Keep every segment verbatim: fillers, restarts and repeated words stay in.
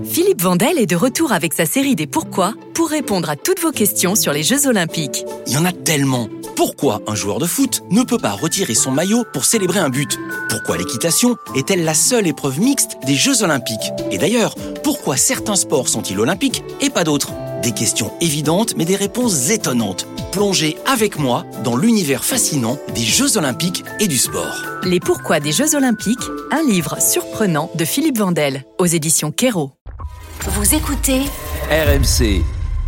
Philippe Vandel est de retour avec sa série des Pourquoi pour répondre à toutes vos questions sur les Jeux Olympiques. Il y en a tellement. Pourquoi un joueur de foot ne peut pas retirer son maillot pour célébrer un but ? Pourquoi l'équitation est-elle la seule épreuve mixte des Jeux Olympiques ? Et d'ailleurs, pourquoi certains sports sont-ils olympiques et pas d'autres ? Des questions évidentes mais des réponses étonnantes. Plongez avec moi dans l'univers fascinant des Jeux Olympiques et du sport. Les Pourquoi des Jeux Olympiques, un livre surprenant de Philippe Vandel, aux éditions Kero. Vous écoutez R M C.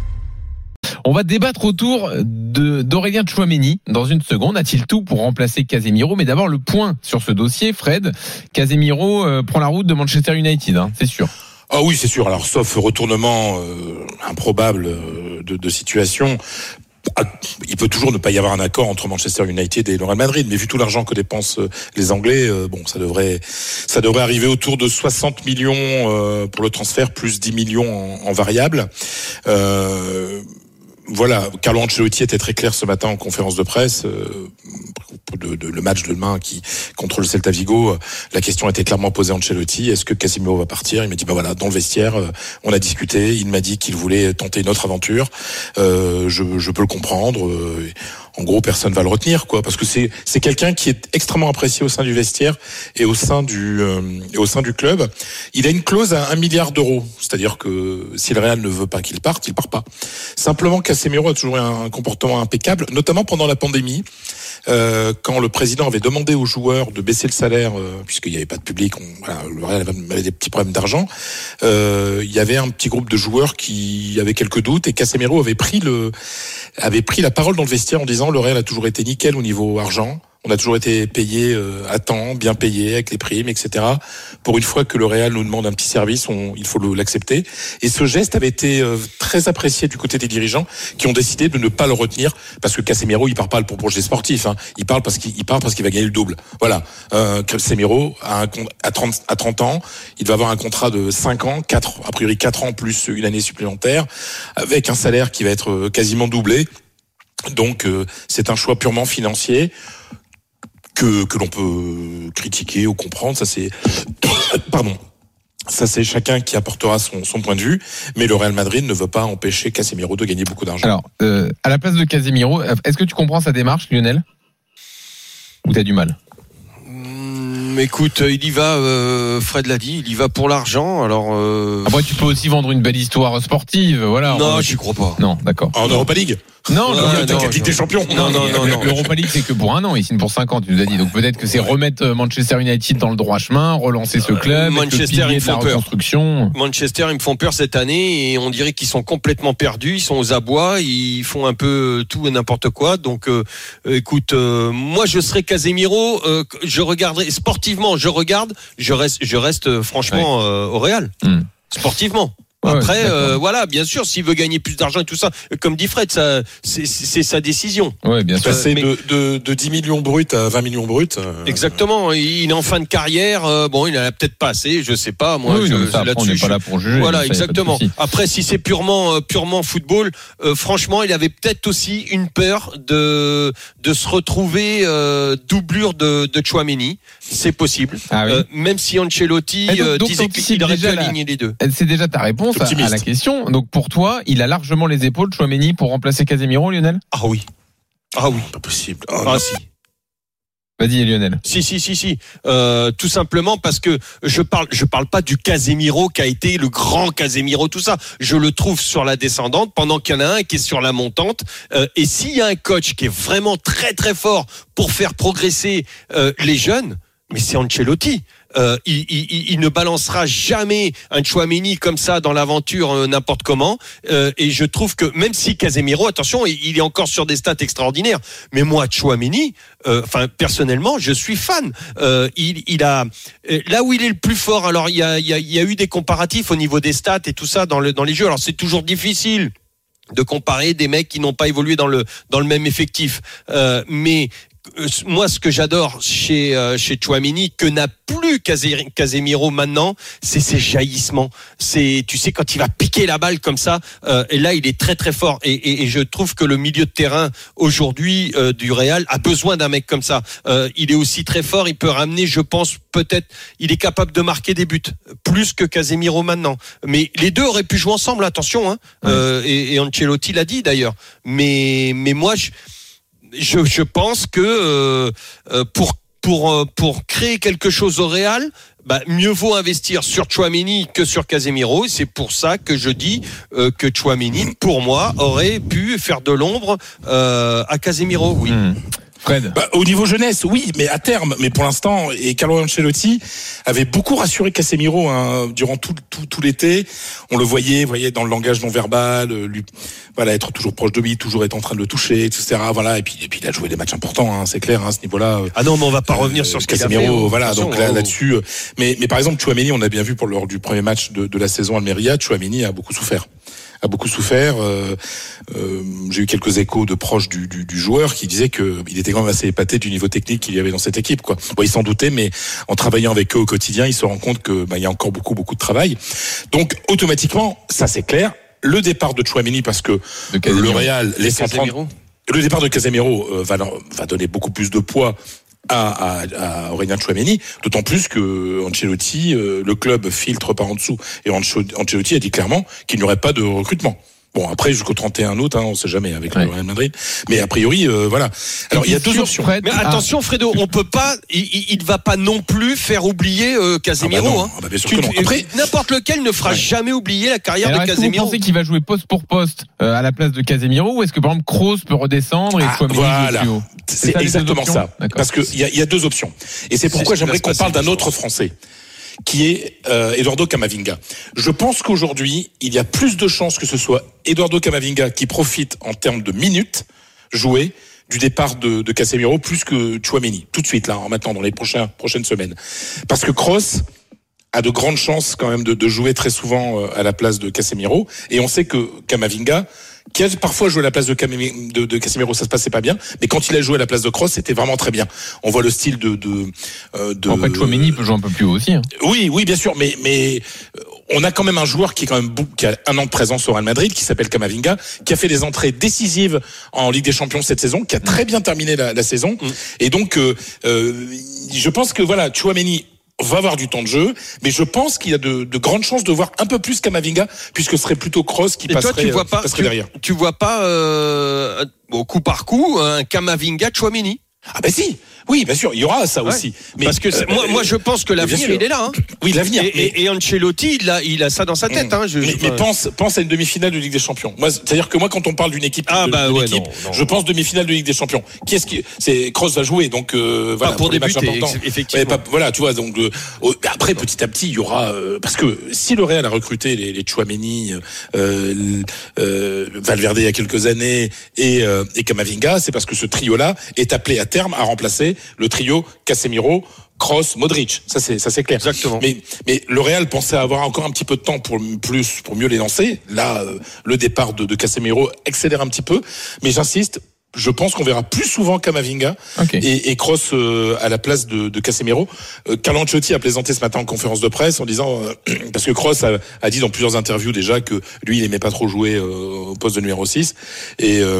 On va débattre autour de, d'Aurélien Tchouaméni dans une seconde. A-t-il tout pour remplacer Casemiro ? Mais d'abord, le point sur ce dossier, Fred. Casemiro euh, prend la route de Manchester United, hein, c'est sûr. Ah oui, c'est sûr. Alors, sauf retournement euh, improbable euh, de, de situation, il peut toujours ne pas y avoir un accord entre Manchester United et le Real Madrid. Mais vu tout l'argent que dépensent les Anglais, euh, bon, ça devrait, ça devrait arriver autour de soixante millions euh, pour le transfert, plus dix millions en, en variable. Euh, Voilà, Carlo Ancelotti était très clair ce matin en conférence de presse. Euh, de, de, le match de demain qui contre le Celta Vigo, la question était clairement posée à Ancelotti. Est-ce que Casemiro va partir ? Il m'a dit bah voilà, dans le vestiaire, euh, on a discuté. Il m'a dit qu'il voulait tenter une autre aventure. Euh, je, je peux le comprendre. Euh, en gros, personne va le retenir, quoi, parce que c'est c'est quelqu'un qui est extrêmement apprécié au sein du vestiaire et au sein du euh, et au sein du club. Il a une clause à un milliard d'euros, c'est-à-dire que si le Real ne veut pas qu'il parte, il part pas. Simplement, Casemiro a toujours eu un comportement impeccable, notamment pendant la pandémie. Euh, quand le président avait demandé aux joueurs de baisser le salaire, euh, puisqu'il n'y avait pas de public, on, voilà, le Real avait des petits problèmes d'argent, euh, il y avait un petit groupe de joueurs qui avaient quelques doutes et Casemiro avait pris le, avait pris la parole dans le vestiaire en disant le Real a toujours été nickel au niveau argent. On a toujours été payé euh, à temps, bien payé, avec les primes, et cetera. Pour une fois que le Real nous demande un petit service, on, il faut le, l'accepter. Et ce geste avait été euh, très apprécié du côté des dirigeants qui ont décidé de ne pas le retenir parce que Casemiro, il part pas pour projet sportif. Hein. Il parle parce qu'il il part parce qu'il va gagner le double. Voilà. Euh, Casemiro a un, à trente à trente ans, il va avoir un contrat de cinq ans, quatre a priori quatre ans plus une année supplémentaire, avec un salaire qui va être quasiment doublé. Donc euh, c'est un choix purement financier. Que, que l'on peut critiquer ou comprendre, ça c'est, pardon, ça c'est chacun qui apportera son, son point de vue, mais le Real Madrid ne veut pas empêcher Casemiro de gagner beaucoup d'argent. Alors, euh, à la place de Casemiro, est-ce que tu comprends sa démarche, Lionel ? Ou t'as du mal ? Mmh, écoute, il y va, euh, Fred l'a dit, il y va pour l'argent, alors... Euh... Après, tu peux aussi vendre une belle histoire sportive, voilà. Non, on... j'y crois pas. Non, d'accord. En Europa League ? Non, non, non, non, non, Ligue des Champions. Non, non, non, non. L'Europa League, c'est que pour un an, il signe pour cinq ans, tu nous as dit. Donc peut-être que c'est remettre Manchester United dans le droit chemin, relancer ce club, Manchester, le ils me font peur. Manchester, ils me font peur cette année et on dirait qu'ils sont complètement perdus. Ils sont aux abois, ils font un peu tout et n'importe quoi. Donc, euh, écoute, euh, moi, je serais Casemiro. Euh, je regarderai sportivement. Je regarde. Je reste, je reste euh, franchement ouais. euh, au Real. Hmm. Sportivement. Après, ouais, euh, voilà, bien sûr, s'il veut gagner plus d'argent et tout ça, comme dit Fred, ça, c'est, c'est sa décision. Ouais, bien sûr. Passer mais... de, de, de dix millions bruts à vingt millions bruts. Euh... Exactement. Il est en fin de carrière. Euh, bon, il en a peut-être pas assez, je sais pas. Moi, oui, je, non, ça, là-dessus, on n'est pas là pour juger. Voilà, exactement. Après, si c'est purement, euh, purement football, euh, franchement, il avait peut-être aussi une peur de, de se retrouver euh, doublure de, de Tchouaméni. C'est possible. Ah, oui. euh, même si Ancelotti donc, euh, donc, disait qu'il aurait pu aligner les deux. C'est déjà ta réponse à, à la question. Donc pour toi, il a largement les épaules, Tchouaméni, pour remplacer Casemiro, Lionel ? Ah oui. Ah oui. Pas possible. Oh, ah si. Vas-y, Lionel. Si, si, si, si. Euh, tout simplement parce que je parle, je parle pas du Casemiro qui a été le grand Casemiro, tout ça. Je le trouve sur la descendante pendant qu'il y en a un qui est sur la montante. Euh, et s'il y a un coach qui est vraiment très, très fort pour faire progresser euh, les jeunes, mais c'est Ancelotti. Euh, il, il, il ne balancera jamais un Tchouaméni comme ça dans l'aventure euh, n'importe comment. Euh, et je trouve que même si Casemiro, attention, il, il est encore sur des stats extraordinaires, mais moi Tchouaméni, enfin euh, personnellement, je suis fan. Euh, il, il a là où il est le plus fort. Alors il y a, il y a, il y a eu des comparatifs au niveau des stats et tout ça dans le dans les jeux. Alors c'est toujours difficile de comparer des mecs qui n'ont pas évolué dans le dans le même effectif, euh, mais moi, ce que j'adore chez euh, chez Tchouaméni, que n'a plus Casemiro maintenant, c'est ses jaillissements. C'est, tu sais, quand il va piquer la balle comme ça, euh, et là, il est très très fort. Et, et, et je trouve que le milieu de terrain aujourd'hui euh, du Real a besoin d'un mec comme ça. Euh, il est aussi très fort. Il peut ramener, je pense, peut-être, il est capable de marquer des buts plus que Casemiro maintenant. Mais les deux auraient pu jouer ensemble. Attention, hein. Ouais. Euh, et, et Ancelotti l'a dit d'ailleurs. Mais mais moi, je Je, je pense que euh, pour pour pour créer quelque chose au Real, bah, mieux vaut investir sur Tchouaméni que sur Casemiro. Et c'est pour ça que je dis euh, que Tchouaméni, pour moi, aurait pu faire de l'ombre euh, à Casemiro. Oui. Mmh. Fred. Bah, au niveau jeunesse, oui, mais à terme, mais pour l'instant, et Carlo Ancelotti avait beaucoup rassuré Casemiro hein, durant tout, tout, tout l'été. On le voyait, voyait dans le langage non verbal, lui, voilà, être toujours proche de lui, toujours être en train de le toucher, et cetera. Voilà, et puis, et puis il a joué des matchs importants, hein, c'est clair, hein, à ce niveau-là. Ah non, mais on va pas euh, revenir sur ce Casemiro, qu'il a fait. Voilà, donc là, là-dessus. Mais, mais par exemple, Tchouaméni, on a bien vu pour lors du premier match de, de la saison Almeria, Tchouaméni a beaucoup souffert. a beaucoup souffert. Euh, euh, j'ai eu quelques échos de proches du, du, du joueur qui disaient que il était quand même assez épaté du niveau technique qu'il y avait dans cette équipe, quoi. Bon, il s'en doutait, mais en travaillant avec eux au quotidien, il se rend compte que bah, il y a encore beaucoup beaucoup de travail. Donc automatiquement, ça c'est clair. Le départ de Tchouaméni, parce que le Real laissant prendre, le départ de Casemiro euh, va, va donner beaucoup plus de poids à, à, à Aurélien Tchouaméni, d'autant plus que Ancelotti, euh, le club filtre par en dessous, et Ancelotti a dit clairement qu'il n'y aurait pas de recrutement. Bon, après, jusqu'au trente et un août, hein, on sait jamais avec ouais. le Real Madrid. Mais a priori, euh, voilà. Alors, il y a deux options. Fred, mais attention, Fredo, on peut pas, il ne va pas non plus faire oublier euh, Casemiro. Ah bah non, hein. Ah bah bien sûr tu, que non. Après, n'importe lequel ne fera ouais. jamais oublier la carrière Alors, de Casemiro. Est-ce que vous pensez qu'il va jouer poste pour poste euh, à la place de Casemiro, ou est-ce que, par exemple, Kroos peut redescendre et ah, Tchouaméni voilà. plus haut? C'est, c'est ça, exactement ça. D'accord. Parce qu'il y a, y a deux options. Et c'est pourquoi c'est j'aimerais qu'on parle d'un autre Français, qui est euh, Eduardo Camavinga. Je pense qu'aujourd'hui, il y a plus de chances que ce soit Eduardo Camavinga qui profite en termes de minutes jouées du départ de, de Casemiro plus que Tchouaméni, tout de suite, là, maintenant, dans les prochains, prochaines semaines. Parce que Kroos a de grandes chances quand même de, de jouer très souvent à la place de Casemiro. Et on sait que Camavinga, qui a parfois joué à la place de, Cam- de, de Casemiro, ça se passait pas bien, mais quand il a joué à la place de Kroos, c'était vraiment très bien. On voit le style de de, euh, de... En fait, Tchouaméni peut jouer un peu plus haut aussi. Hein. Oui, oui, bien sûr, mais mais on a quand même un joueur qui est quand même qui a un an de présence au Real Madrid, qui s'appelle Camavinga, qui a fait des entrées décisives en Ligue des Champions cette saison, qui a très bien terminé la, la saison, mmh. et donc euh, euh, je pense que voilà, Tchouaméni va avoir du temps de jeu, mais je pense qu'il y a de, de grandes chances de voir un peu plus Camavinga, puisque ce serait plutôt Kroos qui et passerait, toi, tu vois pas, passerait tu, derrière. Tu vois pas euh, au coup par coup un Camavinga Tchouaméni? Ah ben si, oui, bien sûr, il y aura ça ouais. aussi. Mais parce que euh, moi, moi, je pense que l'avenir il est là. Hein. Oui, l'avenir. Et, mais... et Ancelotti, il a, il a ça dans sa tête. Mmh. Hein, je, mais, je... mais pense, pense à une demi-finale de Ligue des Champions. Moi, c'est-à-dire que moi, quand on parle d'une équipe, ah, de, bah, de ouais, l'équipe, non, non. je pense demi-finale de Ligue des Champions. Qui est-ce qui, c'est Kroos va jouer, donc euh, voilà ah, pour, pour des matchs buts, importants. Effectivement. Pas, voilà, tu vois, donc euh, après petit à petit, il y aura euh, parce que si le Real a recruté les, les Tchouaméni, euh, euh, Valverde il y a quelques années et, euh, et Camavinga, c'est parce que ce trio-là est appelé à terme à remplacer le trio Casemiro, Kroos, Modric. Ça c'est ça c'est clair. Exactement. Mais mais le Real pensait avoir encore un petit peu de temps pour plus pour mieux les lancer. Là, euh, le départ de, de Casemiro accélère un petit peu. Mais j'insiste. Je pense qu'on verra plus souvent Camavinga okay. et, et Kroos euh, à la place de, de Casemiro. Euh, Carlo Ancelotti a plaisanté ce matin en conférence de presse en disant euh, parce que Kroos a, a dit dans plusieurs interviews déjà que lui il aimait pas trop jouer euh, au poste de numéro six et euh,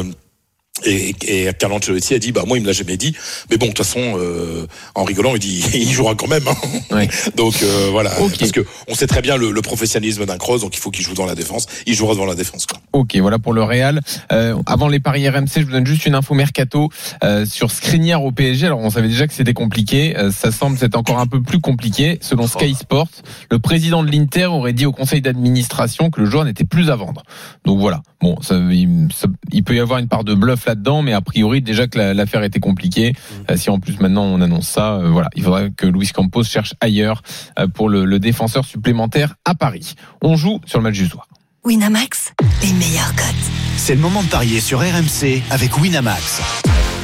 Et, et Carlo Ancelotti a dit bah moi il me l'a jamais dit mais bon de toute façon euh, en rigolant il dit il jouera quand même hein. Ouais. Donc euh, voilà okay. Parce que on sait très bien le, le professionnalisme d'un Kroos, donc il faut qu'il joue dans la défense, il jouera devant la défense quoi. Ok, voilà pour le Real. Euh, avant les paris R M C, je vous donne juste une info mercato euh, sur Skriniar au P S G. Alors on savait déjà que c'était compliqué, euh, ça semble c'est encore un peu plus compliqué. Selon Sky Sports, le président de l'Inter aurait dit au conseil d'administration que le joueur n'était plus à vendre. Donc voilà, bon ça, il, ça, il peut y avoir une part de bluff là-dedans, mais a priori déjà que la, l'affaire était compliquée. Mmh. Euh, si en plus maintenant on annonce ça, euh, voilà, il faudra que Luis Campos cherche ailleurs euh, pour le, le défenseur supplémentaire à Paris. On joue sur le match du soir. Winamax, les meilleurs cotes. C'est le moment de parier sur R M C avec Winamax.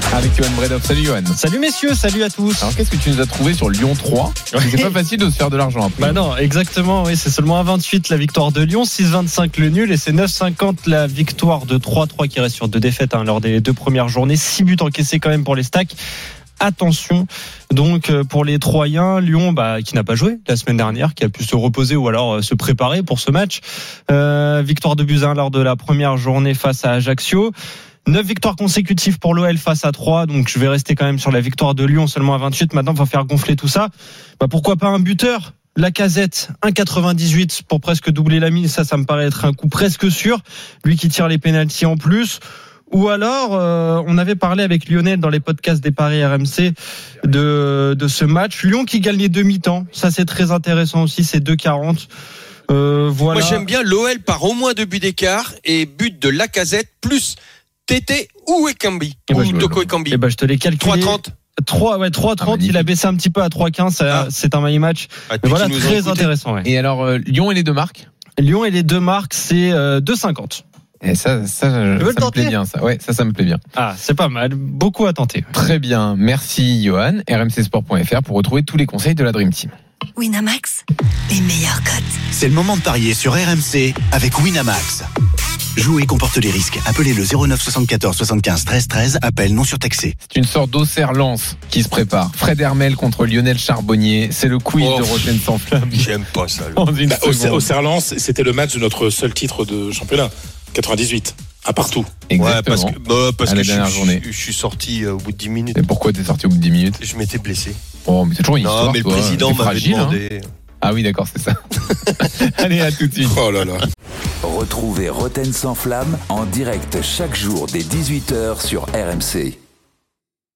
Avec Johan Bredov. Salut Johan. Salut messieurs, salut à tous. Alors qu'est-ce que tu nous as trouvé sur Lyon trois? C'est pas facile de se faire de l'argent après. Bah non, exactement, oui, c'est seulement un virgule vingt-huit la victoire de Lyon, six virgule vingt-cinq le nul et c'est neuf virgule cinquante la victoire de trois trois qui reste sur deux défaites hein, lors des deux premières journées. six buts encaissés quand même pour les Stacks. Attention donc pour les Troyens, Lyon bah, qui n'a pas joué la semaine dernière, qui a pu se reposer ou alors euh, se préparer pour ce match. Euh, victoire de buts à un lors de la première journée face à Ajaccio. neuf victoires consécutives pour l'O L face à trois, donc je vais rester quand même sur la victoire de Lyon seulement à vingt-huit. Maintenant, il va faire gonfler tout ça. Bah, pourquoi pas un buteur? Lacazette, un virgule quatre-vingt-dix-huit pour presque doubler la mise. Ça, ça me paraît être un coup presque sûr. Lui qui tire les pénaltys en plus. Ou alors, euh, on avait parlé avec Lionel dans les podcasts des paris R M C de, de ce match. Lyon qui gagne les demi-temps. Ça, c'est très intéressant aussi. C'est deux quarante. Euh, voilà. Moi, j'aime bien l'O L par au moins deux buts d'écart et but de Lacazette plus T T ou Ekambi. Eh ben, ou Toko Ekambi. Eh ben, je te l'ai calculé. trois trente. trois, ouais, trois trente. Ah, il a baissé un petit peu à trois quinze. Ça, ah. C'est un money match. Ah, mais voilà, très intéressant. Ouais. Et alors, euh, Lyon et les deux marques? Lyon et les deux marques, c'est euh, deux cinquante. Et ça, ça, ça me plaît bien, ça. Ouais, ça, ça me plaît bien. Ah, c'est pas mal. Beaucoup à tenter. Très bien. Merci, Johan. R M C sport point F R pour retrouver tous les conseils de la Dream Team. Winamax, les meilleurs cotes. C'est le moment de parier sur R M C avec Winamax. Jouer comporte les risques. Appelez le zéro neuf soixante-quatorze soixante-quinze treize treize. Appel non surtaxé. C'est une sorte d'Auxerre-Lens qui se prépare. Fred Hermel contre Lionel Charbonnier. C'est le quiz oh, de Rotten sans flamme. J'aime pas ça. Bah, Auxerre-Lens, c'était le match de notre seul titre de championnat. quatre-vingt-dix-huit. À partout. Exactement. Ouais, parce que, bah, parce à la que dernière je, journée. Je, je suis sorti euh, au bout de dix minutes. Et pourquoi t'es sorti au bout de dix minutes? Je m'étais blessé. Oh, mais c'est toujours une non, histoire. Non, mais toi. le président m'avait fragile, demandé. Hein. Ah oui, d'accord, c'est ça. Allez, à tout de suite. Oh là là. Retrouvez Rotten sans flamme en direct chaque jour dès dix-huit heures sur R M C.